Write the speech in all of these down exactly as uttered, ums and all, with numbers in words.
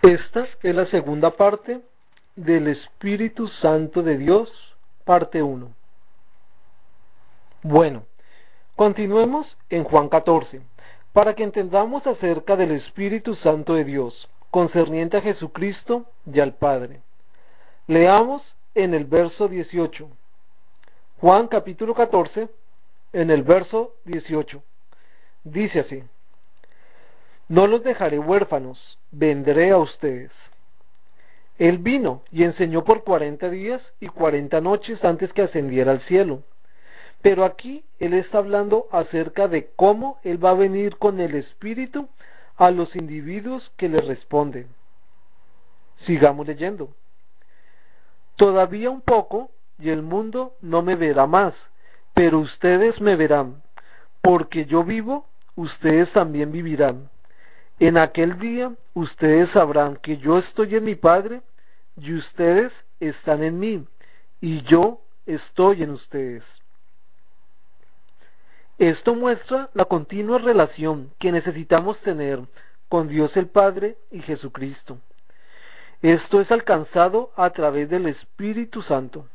Esta es la segunda parte del Espíritu Santo de Dios, parte uno. Bueno, continuemos en Juan catorce, para que entendamos acerca del Espíritu Santo de Dios, concerniente a Jesucristo y al Padre. Leamos en el verso dieciocho. Juan capítulo catorce, en el verso dieciocho. Dice así: No los dejaré huérfanos, vendré a ustedes. Él vino y enseñó por cuarenta días y cuarenta noches antes que ascendiera al cielo. Pero aquí él está hablando acerca de cómo él va a venir con el Espíritu a los individuos que le responden. Sigamos leyendo. Todavía un poco y el mundo no me verá más, pero ustedes me verán, porque yo vivo, ustedes también vivirán. En aquel día ustedes sabrán que yo estoy en mi Padre y ustedes están en mí y yo estoy en ustedes. Esto muestra la continua relación que necesitamos tener con Dios el Padre y Jesucristo. Esto es alcanzado a través del Espíritu Santo.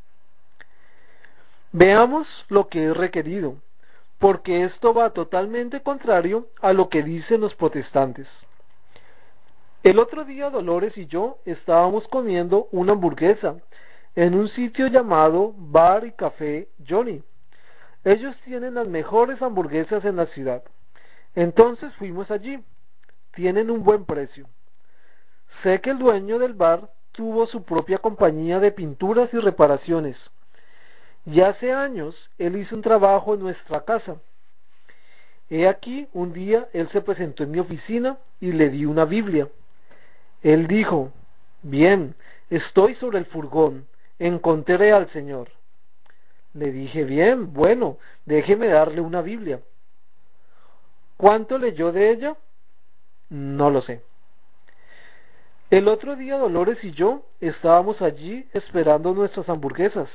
Veamos lo que es requerido, porque esto va totalmente contrario a lo que dicen los protestantes. El otro día Dolores y yo estábamos comiendo una hamburguesa en un sitio llamado Bar y Café Johnny. Ellos tienen las mejores hamburguesas en la ciudad. Entonces fuimos allí. Tienen un buen precio. Sé que el dueño del bar tuvo su propia compañía de pinturas y reparaciones. Y hace años él hizo un trabajo en nuestra casa. He aquí, un día él se presentó en mi oficina y le di una Biblia. Él dijo: Bien, estoy sobre el furgón, encontré al Señor. Le dije: bien, bueno, déjeme darle una Biblia. ¿Cuánto leyó de ella? No lo sé. El otro día Dolores y yo estábamos allí esperando nuestras hamburguesas.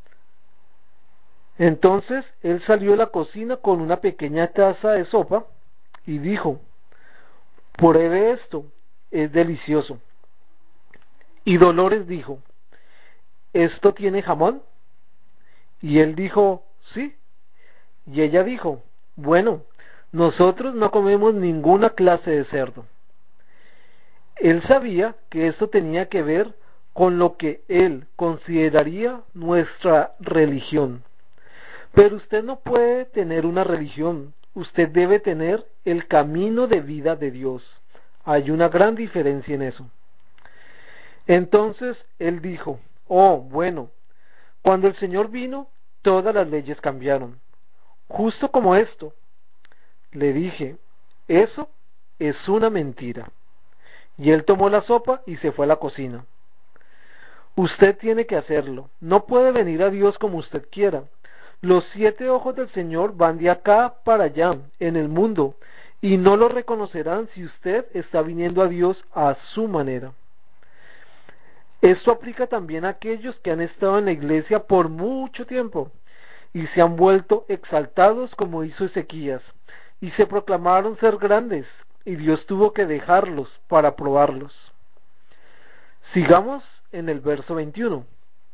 Entonces él salió de la cocina con una pequeña taza de sopa y dijo: pruebe esto, es delicioso. Y Dolores dijo: ¿esto tiene jamón? Y él dijo: sí. Y ella dijo: bueno, nosotros no comemos ninguna clase de cerdo. Él sabía que esto tenía que ver con lo que él consideraría nuestra religión. Pero usted no puede tener una religión, usted debe tener el camino de vida de Dios. Hay una gran diferencia en eso. Entonces él dijo: oh, bueno, cuando el Señor vino, todas las leyes cambiaron. Justo como esto. Le dije: eso es una mentira. Y él tomó la sopa y se fue a la cocina. Usted tiene que hacerlo. No puede venir a Dios como usted quiera. Los siete ojos del Señor van de acá para allá en el mundo y no lo reconocerán si usted está viniendo a Dios a su manera. Esto aplica también a aquellos que han estado en la iglesia por mucho tiempo y se han vuelto exaltados como hizo Ezequías y se proclamaron ser grandes y Dios tuvo que dejarlos para probarlos. Sigamos en el verso veintiuno.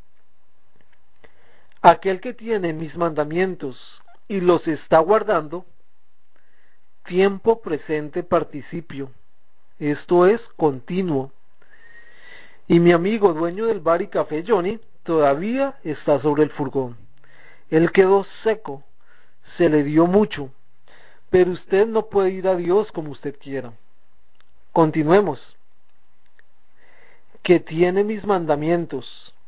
Aquel que tiene mis mandamientos y los está guardando, tiempo presente participio, esto es continuo. Y mi amigo dueño del bar y café Johnny todavía está sobre el furgón. Él quedó seco, se le dio mucho, pero usted no puede ir a Dios como usted quiera. Continuemos. Que tiene mis mandamientos.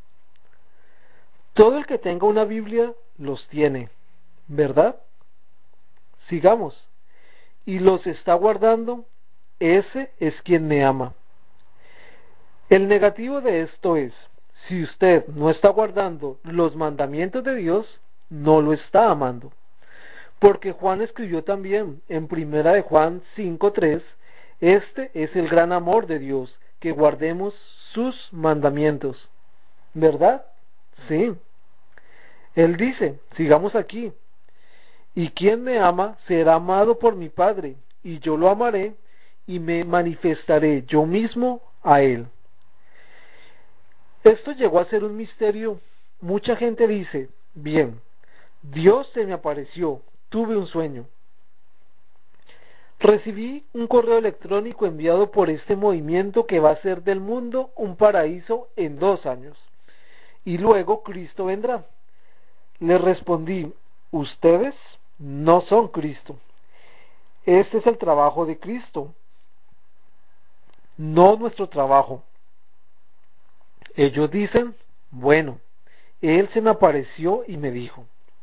Todo el que tenga una Biblia los tiene, ¿verdad? Sigamos. Y los está guardando, ese es quien me ama. El negativo de esto es: si usted no está guardando los mandamientos de Dios, no lo está amando. Porque Juan escribió también en primera de Juan cinco tres: este es el gran amor de Dios, que guardemos sus mandamientos. ¿Verdad? Sí. Él dice, sigamos aquí: y quien me ama será amado por mi Padre, y yo lo amaré y me manifestaré yo mismo a él. Esto llegó a ser un misterio. Mucha gente dice, bien, Dios se me apareció, tuve un sueño. Recibí un correo electrónico enviado por este movimiento que va a hacer del mundo un paraíso en dos años. Y luego Cristo vendrá. Le respondí, ustedes no son Cristo. Este es el trabajo de Cristo, no nuestro trabajo. Ellos dicen, bueno, Él se me apareció y me dijo.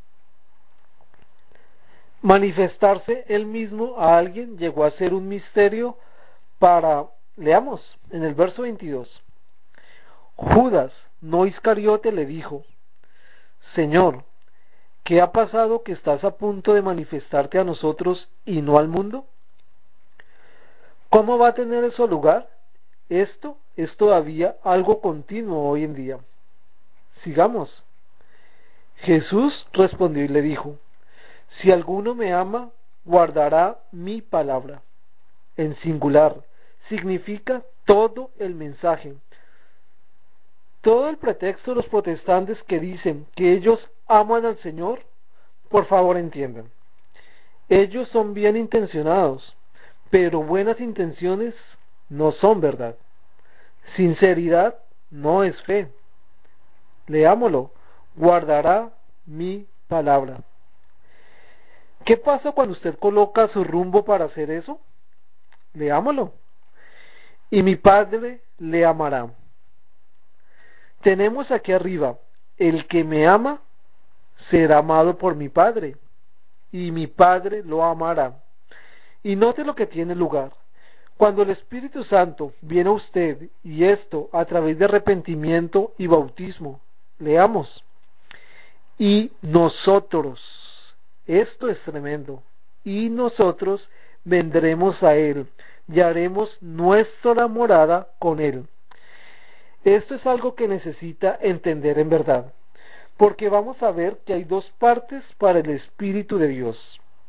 Manifestarse Él mismo a alguien llegó a ser un misterio para, leamos, en el verso veintidós. Judas, no Iscariote, le dijo, Señor, ¿qué ha pasado que estás a punto de manifestarte a nosotros y no al mundo? ¿Cómo va a tener eso lugar? Esto es todavía algo continuo hoy en día. Sigamos. Jesús respondió y le dijo, si alguno me ama, guardará mi palabra. En singular, significa todo el mensaje. Todo el pretexto de los protestantes que dicen que ellos aman al Señor, por favor entiendan. Ellos son bien intencionados, pero buenas intenciones no son verdad. Sinceridad no es fe. Leámoslo, guardará mi palabra. ¿Qué pasa cuando usted coloca su rumbo para hacer eso? Leámoslo. Y mi Padre le amará. Tenemos aquí arriba, el que me ama será amado por mi Padre, y mi Padre lo amará. Y note lo que tiene lugar. Cuando el Espíritu Santo viene a usted, y esto a través de arrepentimiento y bautismo, leamos, y nosotros, esto es tremendo, y nosotros vendremos a Él, y haremos nuestra morada con Él. Esto es algo que necesita entender en verdad, porque vamos a ver que hay dos partes para el Espíritu de Dios.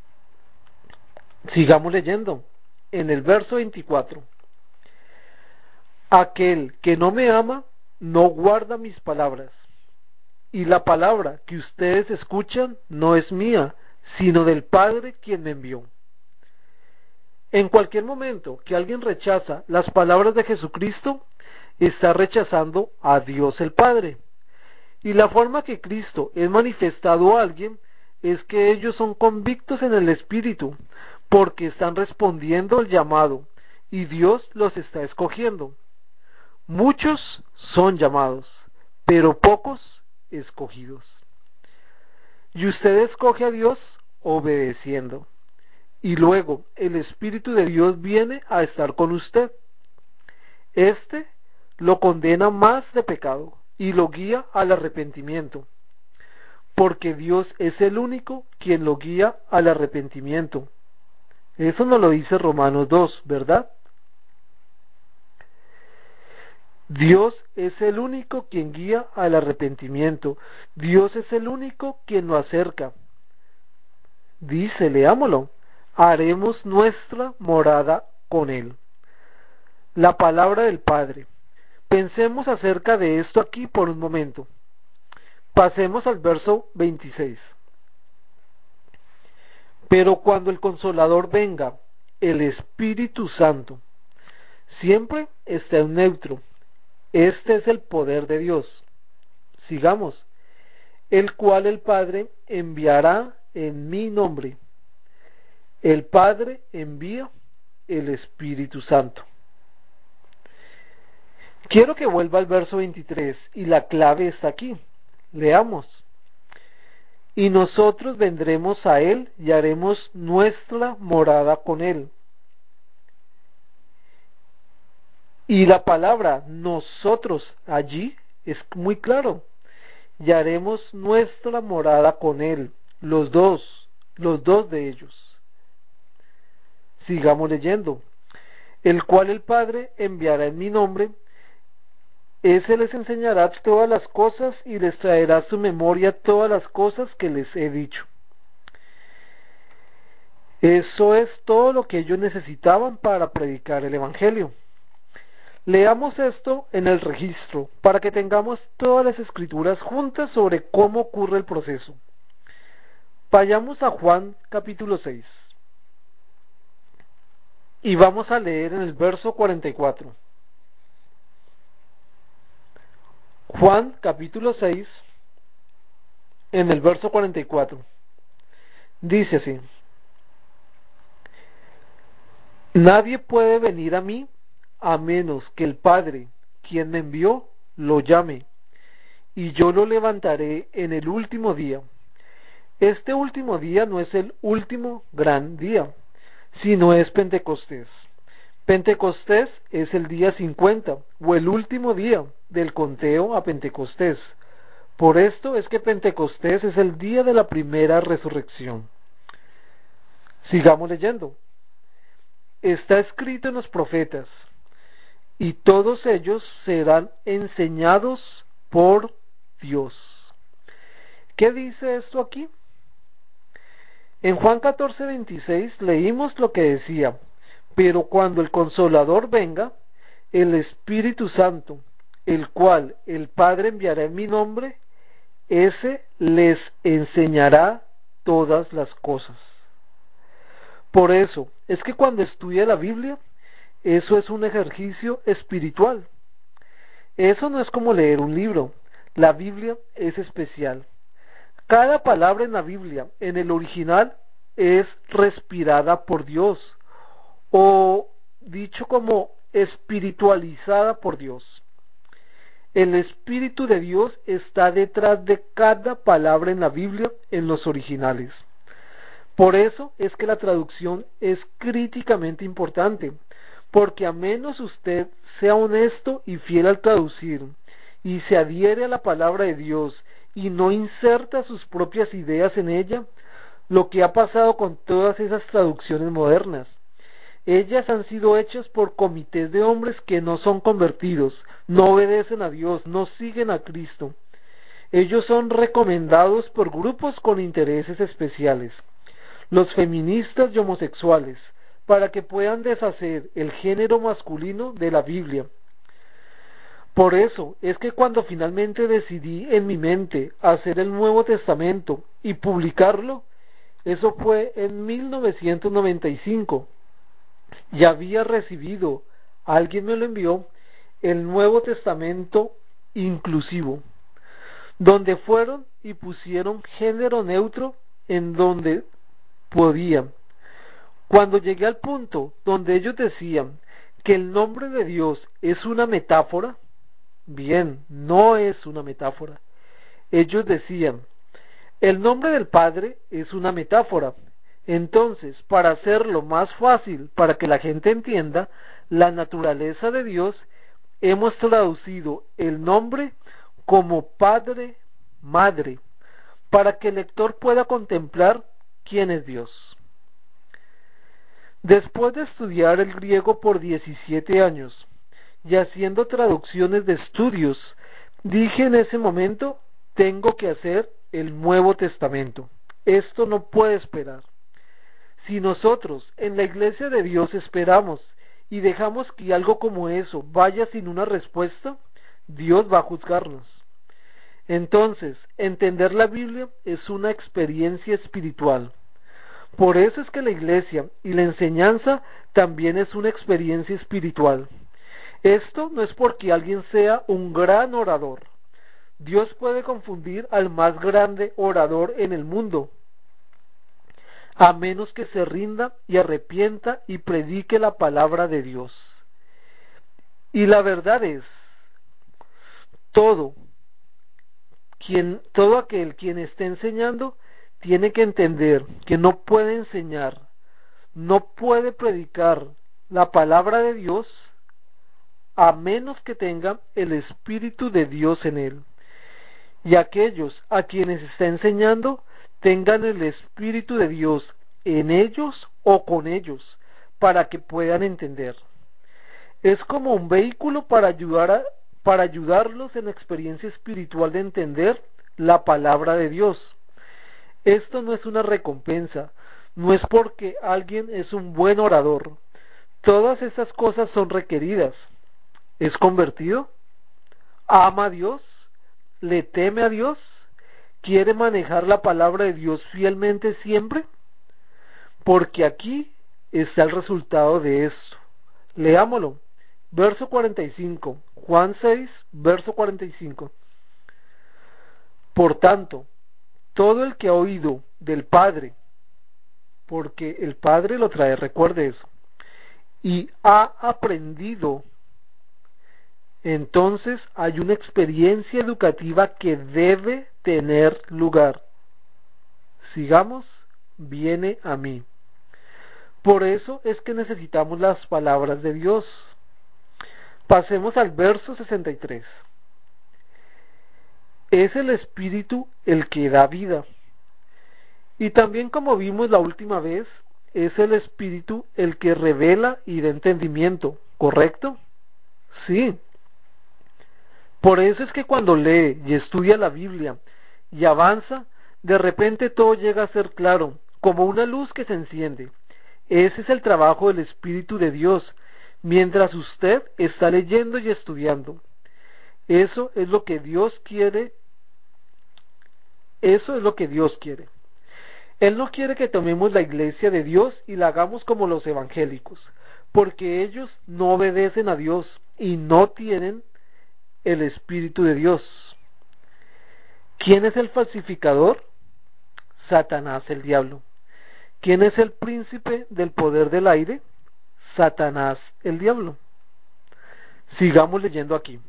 Sigamos leyendo, en el verso veinticuatro. Aquel que no me ama, no guarda mis palabras, y la palabra que ustedes escuchan no es mía, sino del Padre quien me envió. En cualquier momento que alguien rechaza las palabras de Jesucristo, está rechazando a Dios el Padre. Y la forma que Cristo es manifestado a alguien es que ellos son convictos en el Espíritu, porque están respondiendo al llamado, y Dios los está escogiendo. Muchos son llamados, pero pocos escogidos. Y usted escoge a Dios obedeciendo. Y luego el Espíritu de Dios viene a estar con usted. Este lo condena más de pecado y lo guía al arrepentimiento, porque Dios es el único quien lo guía al arrepentimiento. Eso nos lo dice Romanos dos, ¿verdad? Dios es el único quien guía al arrepentimiento. Dios es el único quien lo acerca. Dice, leámoslo, haremos nuestra morada con Él. La palabra del Padre. Pensemos acerca de esto aquí por un momento. Pasemos al verso veintiséis. Pero cuando el Consolador venga, el Espíritu Santo, siempre está en neutro. Este es el poder de Dios. Sigamos. El cual el Padre enviará en mi nombre. El Padre envía el Espíritu Santo. Quiero que vuelva al verso veintitrés y la clave está aquí. Leamos. Y nosotros vendremos a Él y haremos nuestra morada con Él. Y la palabra nosotros allí es muy claro. Y haremos nuestra morada con Él. Los dos, los dos de ellos. Sigamos leyendo. El cual el Padre enviará en mi nombre. Ese les enseñará todas las cosas y les traerá a su memoria todas las cosas que les he dicho. Eso es todo lo que ellos necesitaban para predicar el Evangelio. Leamos esto en el registro para que tengamos todas las escrituras juntas sobre cómo ocurre el proceso. Vayamos a Juan capítulo seis y vamos a leer en el verso cuarenta y cuatro. Juan capítulo seis en el verso cuarenta y cuatro. Dice así: Nadie puede venir a mí a menos que el Padre, quien me envió, lo llame, y yo lo levantaré en el último día. Este último día no es el último gran día, sino es Pentecostés. Pentecostés es el día cincuenta, o el último día del conteo a Pentecostés. Por esto es que Pentecostés es el día de la primera resurrección. Sigamos leyendo. Está escrito en los profetas, y todos ellos serán enseñados por Dios. ¿Qué dice esto aquí? En Juan catorce veintiséis leímos lo que decía: pero cuando el Consolador venga, el Espíritu Santo, el cual el Padre enviará en mi nombre, ese les enseñará todas las cosas. Por eso es que cuando estudia la Biblia, eso es un ejercicio espiritual. Eso no es como leer un libro. La Biblia es especial. Cada palabra en la Biblia, en el original, es respirada por Dios, o dicho como espiritualizada por Dios. El Espíritu de Dios está detrás de cada palabra en la Biblia en los originales. Por eso es que la traducción es críticamente importante, porque a menos usted sea honesto y fiel al traducir, y se adhiere a la palabra de Dios, y no inserta sus propias ideas en ella, lo que ha pasado con todas esas traducciones modernas. Ellas han sido hechas por comités de hombres que no son convertidos, no obedecen a Dios, no siguen a Cristo. Ellos son recomendados por grupos con intereses especiales, los feministas y homosexuales, para que puedan deshacer el género masculino de la Biblia. Por eso es que cuando finalmente decidí en mi mente hacer el Nuevo Testamento y publicarlo, eso fue en mil novecientos noventa y cinco. Ya había recibido, alguien me lo envió, el Nuevo Testamento inclusivo, donde fueron y pusieron género neutro en donde podían. Cuando llegué al punto donde ellos decían que el nombre de Dios es una metáfora, bien, no es una metáfora. Ellos decían, el nombre del Padre es una metáfora. Entonces, para hacerlo más fácil, para que la gente entienda la naturaleza de Dios, hemos traducido el nombre como Padre, Madre, para que el lector pueda contemplar quién es Dios. Después de estudiar el griego por diecisiete años y haciendo traducciones de estudios, dije en ese momento, tengo que hacer el Nuevo Testamento. Esto no puede esperar. Si nosotros en la Iglesia de Dios esperamos y dejamos que algo como eso vaya sin una respuesta, Dios va a juzgarnos. Entonces, entender la Biblia es una experiencia espiritual. Por eso es que la Iglesia y la enseñanza también es una experiencia espiritual. Esto no es porque alguien sea un gran orador. Dios puede confundir al más grande orador en el mundo, a menos que se rinda y arrepienta y predique la palabra de Dios. Y la verdad es, todo, quien, todo aquel quien esté enseñando tiene que entender que no puede enseñar, no puede predicar la palabra de Dios a menos que tenga el Espíritu de Dios en él. Y aquellos a quienes está enseñando tengan el Espíritu de Dios en ellos o con ellos, para que puedan entender. Es como un vehículo para ayudar a, para ayudarlos en la experiencia espiritual de entender la palabra de Dios. Esto no es una recompensa, no es porque alguien es un buen orador. Todas esas cosas son requeridas. ¿Es convertido? ¿Ama a Dios? ¿Le teme a Dios? ¿Quiere manejar la palabra de Dios fielmente siempre? Porque aquí está el resultado de esto. Leámoslo. Verso cuarenta y cinco. Juan seis, verso cuarenta y cinco. Por tanto, todo el que ha oído del Padre, porque el Padre lo trae, recuerde eso, y ha aprendido, entonces hay una experiencia educativa que debe tener lugar. Sigamos, viene a mí. Por eso es que necesitamos las palabras de Dios. Pasemos al verso sesenta y tres. Es el Espíritu el que da vida. Y también, como vimos la última vez, es el Espíritu el que revela y da entendimiento, ¿correcto? Sí. Por eso es que cuando lee y estudia la Biblia y avanza, de repente todo llega a ser claro, como una luz que se enciende. Ese es el trabajo del Espíritu de Dios, mientras usted está leyendo y estudiando. Eso es lo que Dios quiere. Eso es lo que Dios quiere. Él no quiere que tomemos la iglesia de Dios y la hagamos como los evangélicos, porque ellos no obedecen a Dios y no tienen el Espíritu de Dios. ¿Quién es el falsificador? Satanás, el diablo. ¿Quién es el príncipe del poder del aire? Satanás, el diablo. Sigamos leyendo aquí.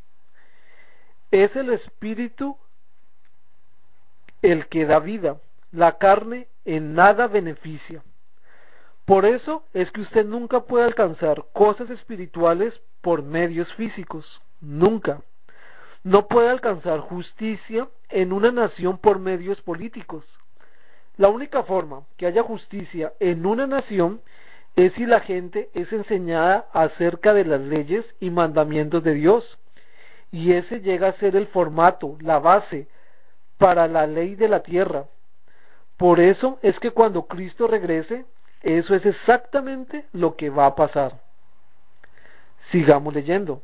Es el Espíritu el que da vida. La carne en nada beneficia. Por eso es que usted nunca puede alcanzar cosas espirituales por medios físicos. Nunca. No puede alcanzar justicia en una nación por medios políticos. La única forma que haya justicia en una nación es si la gente es enseñada acerca de las leyes y mandamientos de Dios. Y ese llega a ser el formato, la base para la ley de la tierra. Por eso es que cuando Cristo regrese, eso es exactamente lo que va a pasar. Sigamos leyendo.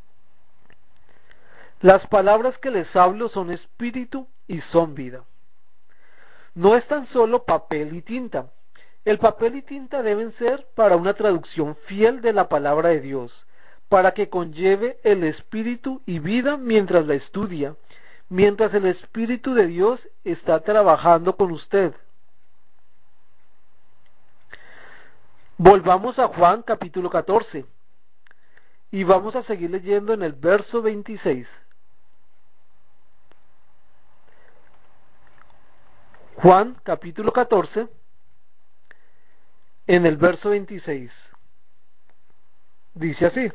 Las palabras que les hablo son espíritu y son vida. No es tan solo papel y tinta. El papel y tinta deben ser para una traducción fiel de la palabra de Dios, para que conlleve el espíritu y vida mientras la estudia, mientras el Espíritu de Dios está trabajando con usted. Volvamos a Juan capítulo catorce y vamos a seguir leyendo en el verso veintiséis. Juan capítulo catorce en el verso veintiséis. Dice así: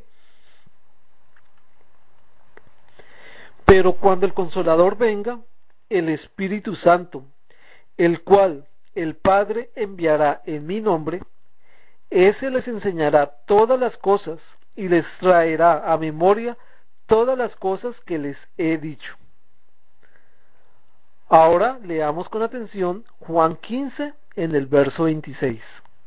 pero cuando el Consolador venga, el Espíritu Santo, el cual el Padre enviará en mi nombre, ese les enseñará todas las cosas y les traerá a memoria todas las cosas que les he dicho. Ahora leamos con atención Juan quince en el verso veintiséis.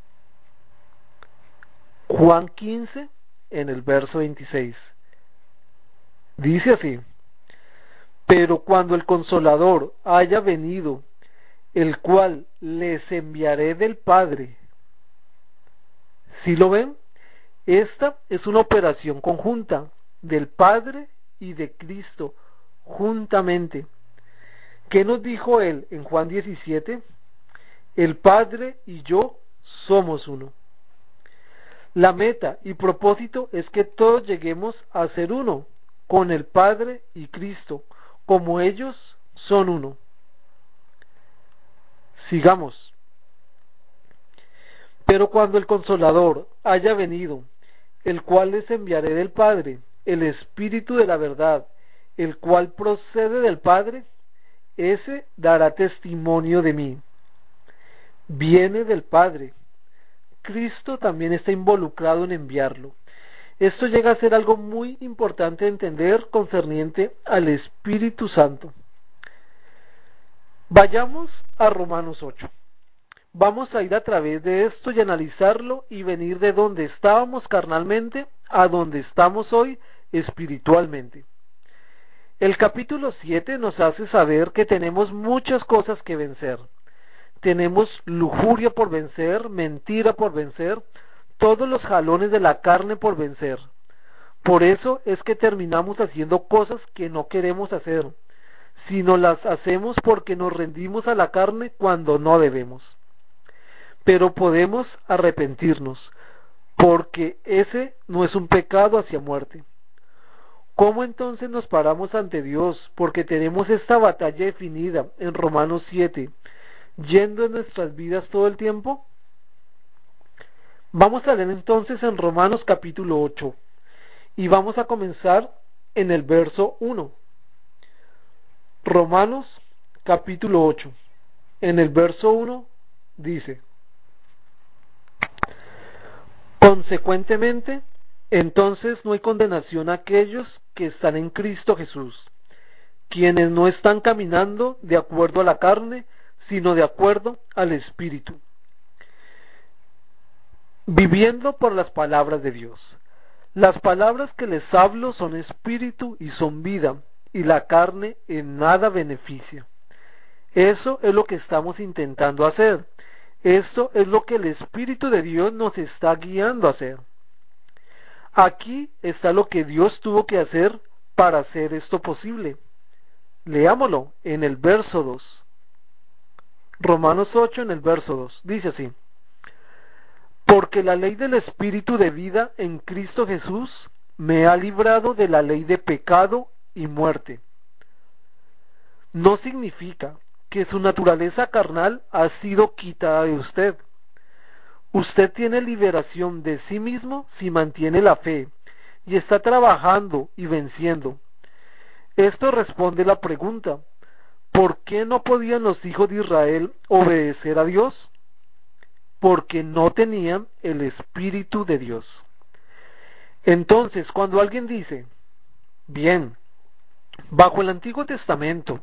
Juan quince en el verso veintiséis. Dice así: pero cuando el Consolador haya venido, el cual les enviaré del Padre. ¿Sí lo ven? Esta es una operación conjunta del Padre y de Cristo juntamente. ¿Qué nos dijo él en Juan diecisiete? El Padre y yo somos uno. La meta y propósito es que todos lleguemos a ser uno con el Padre y Cristo, como ellos son uno. Sigamos. Pero cuando el Consolador haya venido, el cual les enviaré del Padre, el Espíritu de la verdad, el cual procede del Padre, ese dará testimonio de mí. Viene del Padre. Cristo también está involucrado en enviarlo. Esto llega a ser algo muy importante de entender concerniente al Espíritu Santo. Vayamos a Romanos ocho. Vamos a ir a través de esto y analizarlo y venir de donde estábamos carnalmente a donde estamos hoy espiritualmente. El capítulo siete nos hace saber que tenemos muchas cosas que vencer. Tenemos lujuria por vencer, mentira por vencer, todos los jalones de la carne por vencer. Por eso es que terminamos haciendo cosas que no queremos hacer, sino las hacemos porque nos rendimos a la carne cuando no debemos. Pero podemos arrepentirnos, porque ese no es un pecado hacia muerte. ¿Cómo entonces nos paramos ante Dios? Porque tenemos esta batalla definida en Romanos siete, yendo en nuestras vidas todo el tiempo. Vamos a leer entonces en Romanos capítulo ocho, y vamos a comenzar en el verso uno. Romanos capítulo ocho, en el verso uno dice: Consecuentemente, entonces no hay condenación a aquellos que están en Cristo Jesús, quienes no están caminando de acuerdo a la carne, sino de acuerdo al Espíritu, viviendo por las palabras de Dios. Las palabras que les hablo son espíritu y son vida, y la carne en nada beneficia. Eso es lo que estamos intentando hacer. Esto es lo que el Espíritu de Dios nos está guiando a hacer. Aquí está lo que Dios tuvo que hacer para hacer esto posible. Leámoslo en el verso dos. Romanos ocho en el verso dos. Dice así: Porque la ley del Espíritu de vida en Cristo Jesús me ha librado de la ley de pecado y muerte. No significa que su naturaleza carnal ha sido quitada de usted. Usted tiene liberación de sí mismo si mantiene la fe y está trabajando y venciendo. Esto responde la pregunta: ¿por qué no podían los hijos de Israel obedecer a Dios? Porque no tenían el Espíritu de Dios. Entonces, cuando alguien dice, bien, bajo el Antiguo Testamento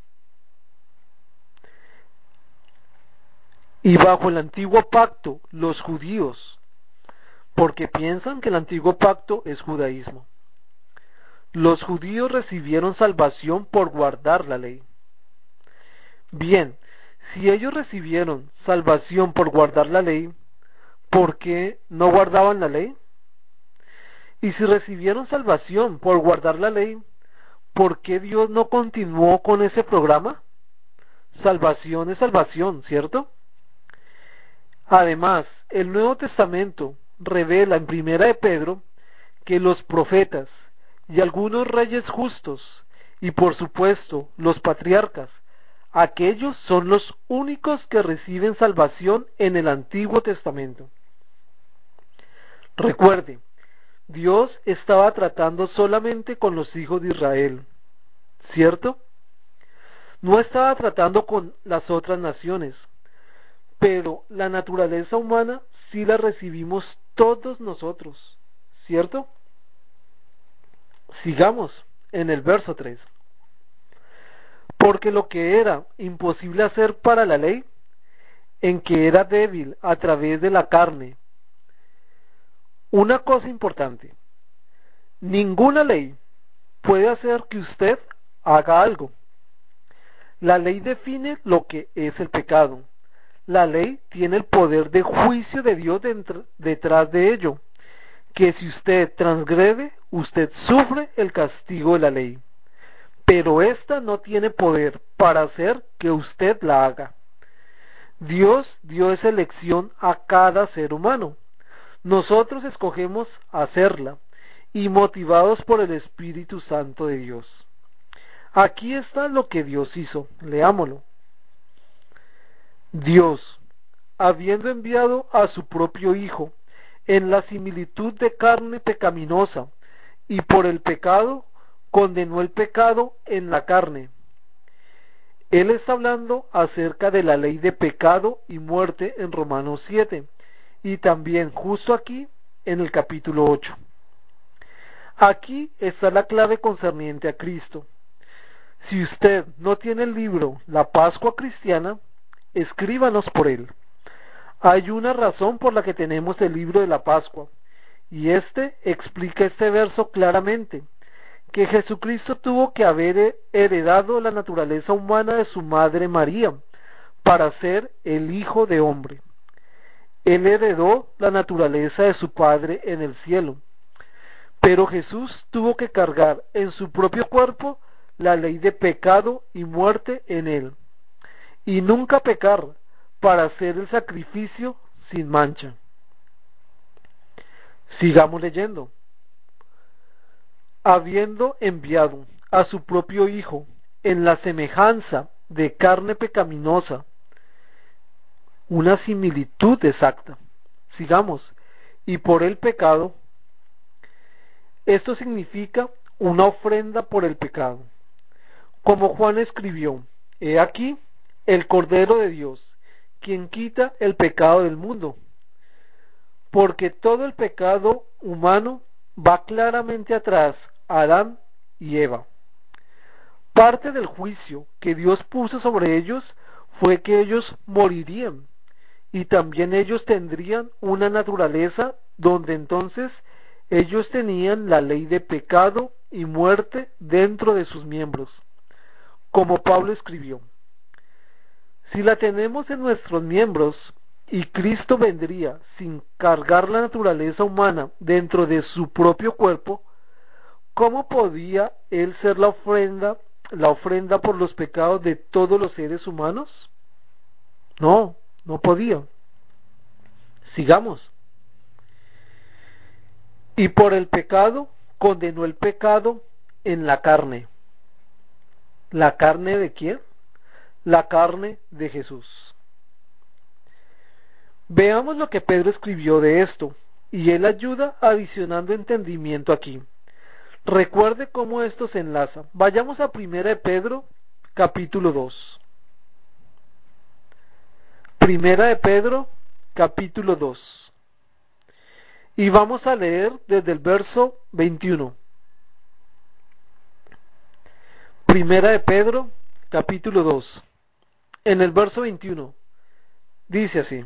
y bajo el Antiguo Pacto, los judíos, porque piensan que el Antiguo Pacto es judaísmo, los judíos recibieron salvación por guardar la ley. Bien, si ellos recibieron salvación por guardar la ley, ¿por qué no guardaban la ley? Y si recibieron salvación por guardar la ley, ¿por qué Dios no continuó con ese programa? Salvación es salvación, ¿cierto? Además, el Nuevo Testamento revela en Primera de Pedro que los profetas y algunos reyes justos, y por supuesto los patriarcas, aquellos son los únicos que reciben salvación en el Antiguo Testamento. Recuerde, Dios estaba tratando solamente con los hijos de Israel, ¿cierto? No estaba tratando con las otras naciones, pero la naturaleza humana sí la recibimos todos nosotros, ¿cierto? Sigamos en el verso tres. Porque lo que era imposible hacer para la ley, en que era débil a través de la carne. Una cosa importante: ninguna ley puede hacer que usted haga algo. La ley define lo que es el pecado. La ley tiene el poder de juicio de Dios dentro, detrás de ello, que si usted transgrede, usted sufre el castigo de la ley. Pero ésta no tiene poder para hacer que usted la haga. Dios dio esa elección a cada ser humano. Nosotros escogemos hacerla, y motivados por el Espíritu Santo de Dios. Aquí está lo que Dios hizo. Leámoslo. Dios, habiendo enviado a su propio Hijo, en la similitud de carne pecaminosa, y por el pecado, condenó el pecado en la carne. Él está hablando acerca de la ley de pecado y muerte en Romanos siete, y también justo aquí en el capítulo ocho. Aquí está la clave concerniente a Cristo. Si usted no tiene el libro La Pascua Cristiana, escríbanos por él. Hay una razón por la que tenemos el libro de la Pascua, Y este explica este verso claramente, que Jesucristo tuvo que haber heredado la naturaleza humana de su madre María para ser el Hijo de hombre. Él heredó la naturaleza de su Padre en el cielo, pero Jesús tuvo que cargar en su propio cuerpo la ley de pecado y muerte en él, y nunca pecar para hacer el sacrificio sin mancha. Sigamos leyendo. Habiendo enviado a su propio Hijo en la semejanza de carne pecaminosa, una similitud exacta. Sigamos. Y por el pecado, esto significa una ofrenda por el pecado. Como Juan escribió, he aquí el Cordero de Dios, quien quita el pecado del mundo. Porque todo el pecado humano va claramente atrás a Adán y Eva. Parte del juicio que Dios puso sobre ellos fue que ellos morirían, y también ellos tendrían una naturaleza donde entonces ellos tenían la ley de pecado y muerte dentro de sus miembros. Como Pablo escribió, si la tenemos en nuestros miembros y Cristo vendría sin cargar la naturaleza humana dentro de su propio cuerpo, ¿cómo podía él ser la ofrenda, la ofrenda por los pecados de todos los seres humanos? No, no podía. Sigamos. Y por el pecado condenó el pecado en la carne. ¿La carne de quién? La carne de Jesús. Veamos lo que Pedro escribió de esto, y él ayuda adicionando entendimiento aquí. Recuerde cómo esto se enlaza. Vayamos a Primera de Pedro, capítulo dos. Primera de Pedro, capítulo dos. Y vamos a leer desde el verso veintiuno. Primera de Pedro, capítulo dos. En el verso veintiuno, dice así.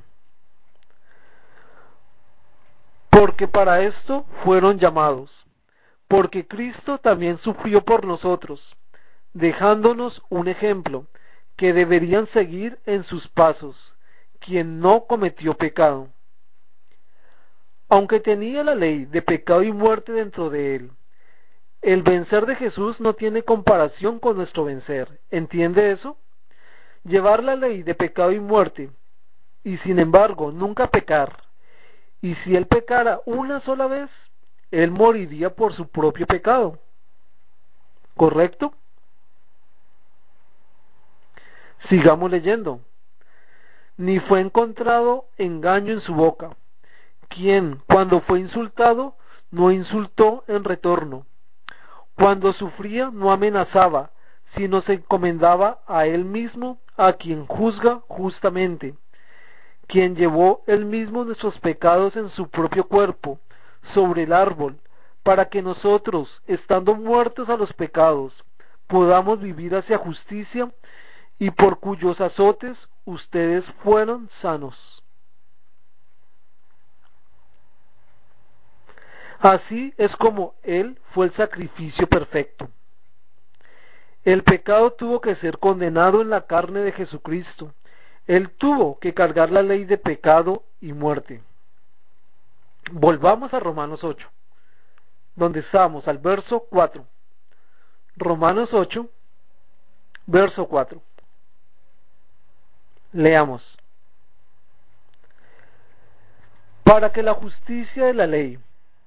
Porque para esto fueron llamados, porque Cristo también sufrió por nosotros, dejándonos un ejemplo que deberían seguir en sus pasos, quien no cometió pecado. Aunque tenía la ley de pecado y muerte dentro de él, el vencer de Jesús no tiene comparación con nuestro vencer. ¿Entiende eso? Llevar la ley de pecado y muerte, y sin embargo nunca pecar, y si él pecara una sola vez, él moriría por su propio pecado. ¿Correcto? Sigamos leyendo. Ni fue encontrado engaño en su boca, quien, cuando fue insultado, no insultó en retorno. Cuando sufría, no amenazaba, sino se encomendaba a él mismo, a quien juzga justamente, quien llevó él mismo nuestros pecados en su propio cuerpo, sobre el árbol, para que nosotros, estando muertos a los pecados, podamos vivir hacia justicia, y por cuyos azotes ustedes fueron sanos. Así es como Él fue el sacrificio perfecto. El pecado tuvo que ser condenado en la carne de Jesucristo. Él tuvo que cargar la ley de pecado y muerte. Volvamos a Romanos ocho, donde estamos, al verso cuatro. Romanos ocho, verso cuatro. Leamos. Para que la justicia de la ley,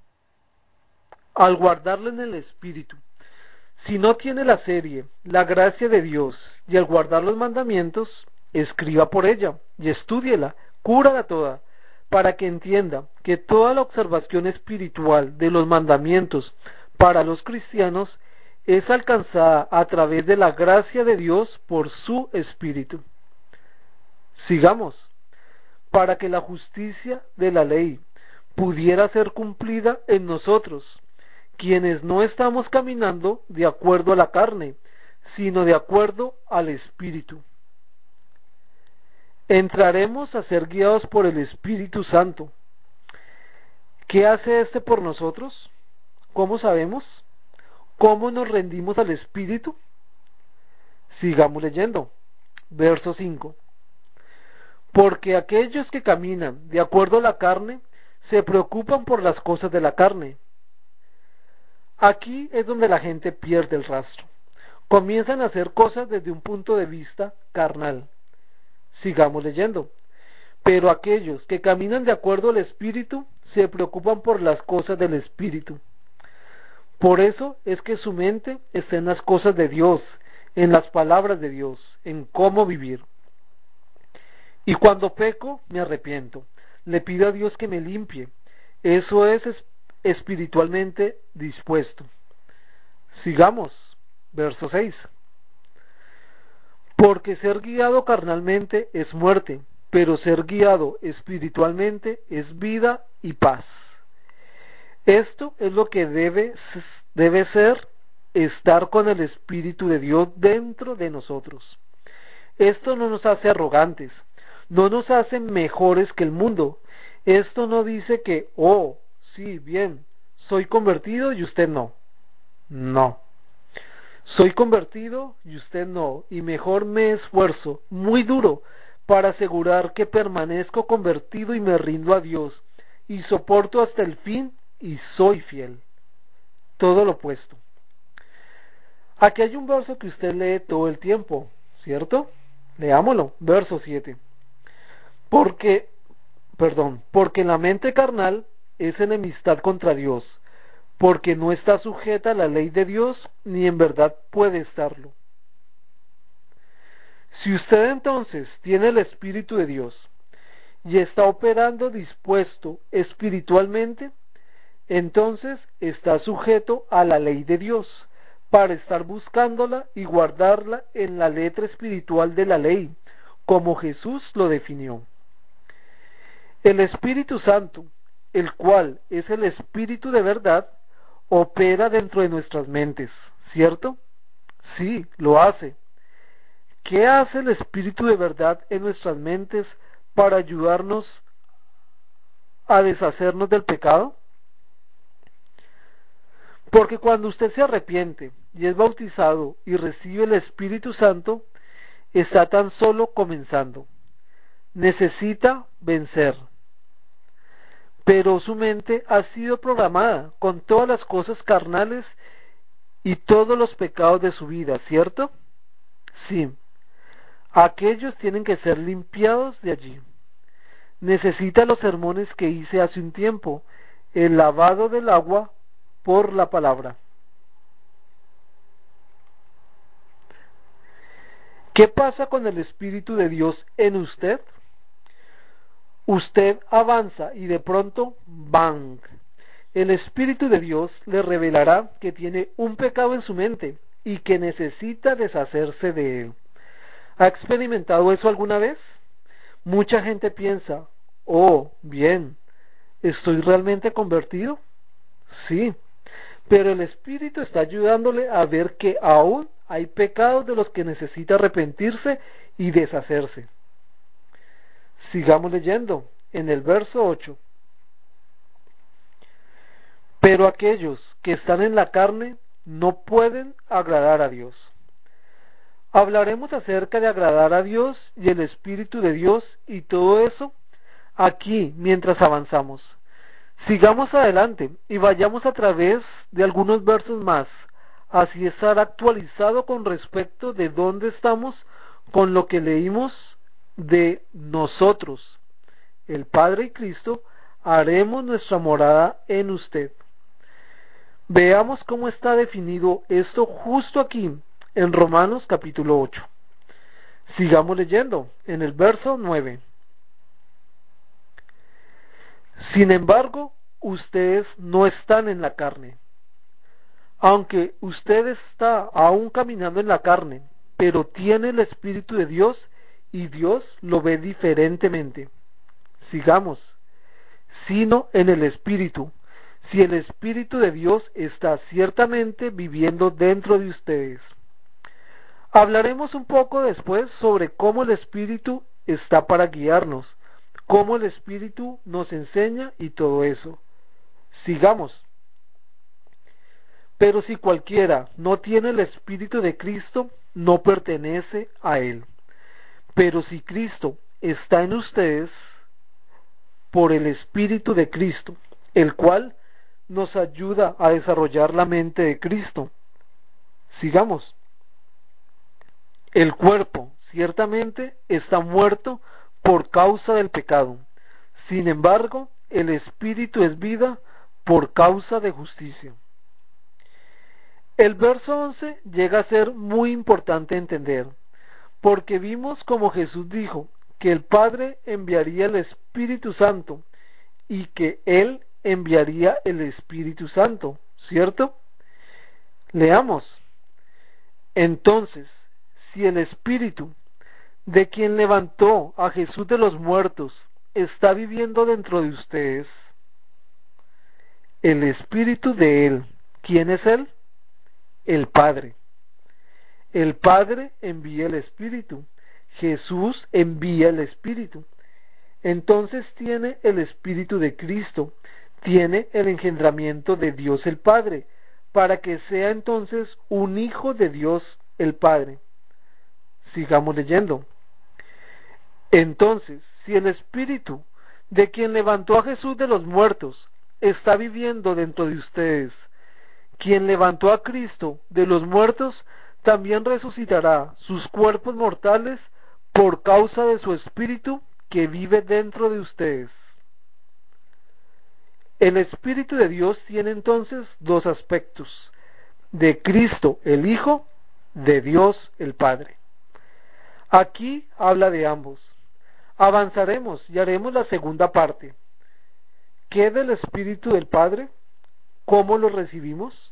al guardarla en el Espíritu, si no tiene la serie, la gracia de Dios, y al guardar los mandamientos, escriba por ella, y estúdiela, cúrala toda, para que entienda que toda la observación espiritual de los mandamientos para los cristianos es alcanzada a través de la gracia de Dios por su Espíritu. Sigamos. Para que la justicia de la ley pudiera ser cumplida en nosotros, quienes no estamos caminando de acuerdo a la carne, sino de acuerdo al Espíritu. Entraremos a ser guiados por el Espíritu Santo. ¿Qué hace este por nosotros? ¿Cómo sabemos? ¿Cómo nos rendimos al Espíritu? Sigamos leyendo. Verso cinco. Porque aquellos que caminan de acuerdo a la carne se preocupan por las cosas de la carne. Aquí es donde la gente pierde el rastro. Comienzan a hacer cosas desde un punto de vista carnal. Sigamos leyendo. Pero aquellos que caminan de acuerdo al Espíritu se preocupan por las cosas del Espíritu. Por eso es que su mente está en las cosas de Dios, en las palabras de Dios, en cómo vivir. Y cuando peco, me arrepiento. Le pido a Dios que me limpie. Eso es espiritualmente dispuesto. Sigamos. Verso seis. Porque ser guiado carnalmente es muerte, pero ser guiado espiritualmente es vida y paz. Esto es lo que debe, debe ser estar con el Espíritu de Dios dentro de nosotros. Esto no nos hace arrogantes, no nos hace mejores que el mundo. Esto no dice que, oh, sí, bien, soy convertido y usted no. No. Soy convertido y usted no, y mejor me esfuerzo muy duro para asegurar que permanezco convertido y me rindo a Dios, y soporto hasta el fin y soy fiel. Todo lo opuesto. Aquí hay un verso que usted lee todo el tiempo, ¿cierto? Leámoslo, verso siete. Porque, perdón, porque la mente carnal es enemistad contra Dios, porque no está sujeta a la ley de Dios, ni en verdad puede estarlo. Si usted entonces tiene el Espíritu de Dios y está operando dispuesto espiritualmente, entonces está sujeto a la ley de Dios, para estar buscándola y guardarla en la letra espiritual de la ley, como Jesús lo definió. El Espíritu Santo, el cual es el Espíritu de verdad, opera dentro de nuestras mentes, ¿cierto? Sí, lo hace. ¿Qué hace el Espíritu de verdad en nuestras mentes para ayudarnos a deshacernos del pecado? Porque cuando usted se arrepiente y es bautizado y recibe el Espíritu Santo, está tan solo comenzando. Necesita vencer. Pero su mente ha sido programada con todas las cosas carnales y todos los pecados de su vida, ¿cierto? Sí. Aquellos tienen que ser limpiados de allí. Necesita los sermones que hice hace un tiempo, el lavado del agua por la palabra. ¿Qué pasa con el Espíritu de Dios en usted? Usted avanza y de pronto, ¡bang! El Espíritu de Dios le revelará que tiene un pecado en su mente y que necesita deshacerse de él. ¿Ha experimentado eso alguna vez? Mucha gente piensa, oh, bien, ¿estoy realmente convertido? Sí, pero el Espíritu está ayudándole a ver que aún hay pecados de los que necesita arrepentirse y deshacerse. Sigamos leyendo en el verso ocho. Pero aquellos que están en la carne no pueden agradar a Dios. Hablaremos acerca de agradar a Dios y el Espíritu de Dios y todo eso aquí mientras avanzamos. Sigamos adelante y vayamos a través de algunos versos más, así estar actualizado con respecto de dónde estamos con lo que leímos de nosotros, el Padre y Cristo, haremos nuestra morada en usted. Veamos cómo está definido esto justo aquí en Romanos capítulo ocho. Sigamos leyendo en el verso nueve. Sin embargo, ustedes no están en la carne. Aunque usted está aún caminando en la carne, pero tiene el Espíritu de Dios y Dios lo ve diferentemente. Sigamos. Sino en el Espíritu. Si el Espíritu de Dios está ciertamente viviendo dentro de ustedes. Hablaremos un poco después sobre cómo el Espíritu está para guiarnos, cómo el Espíritu nos enseña y todo eso. Sigamos. Pero si cualquiera no tiene el Espíritu de Cristo, no pertenece a él. Pero si Cristo está en ustedes, por el Espíritu de Cristo, el cual nos ayuda a desarrollar la mente de Cristo. Sigamos. El cuerpo, ciertamente, está muerto por causa del pecado. Sin embargo, el Espíritu es vida por causa de justicia. El verso once llega a ser muy importante entender, porque vimos como Jesús dijo que el Padre enviaría el Espíritu Santo y que Él enviaría el Espíritu Santo, ¿cierto? Leamos. Entonces, si el Espíritu de quien levantó a Jesús de los muertos está viviendo dentro de ustedes, el Espíritu de Él, ¿quién es Él? El Padre. El Padre envía el Espíritu. Jesús envía el Espíritu. Entonces tiene el Espíritu de Cristo, tiene el engendramiento de Dios el Padre, para que sea entonces un hijo de Dios el Padre. Sigamos leyendo. Entonces, si el Espíritu de quien levantó a Jesús de los muertos está viviendo dentro de ustedes, quien levantó a Cristo de los muertos también resucitará sus cuerpos mortales por causa de su Espíritu que vive dentro de ustedes. El Espíritu de Dios tiene entonces dos aspectos: de Cristo el Hijo, de Dios el Padre. Aquí habla de ambos. Avanzaremos y haremos la segunda parte. ¿Qué del Espíritu del Padre? ¿Cómo lo recibimos?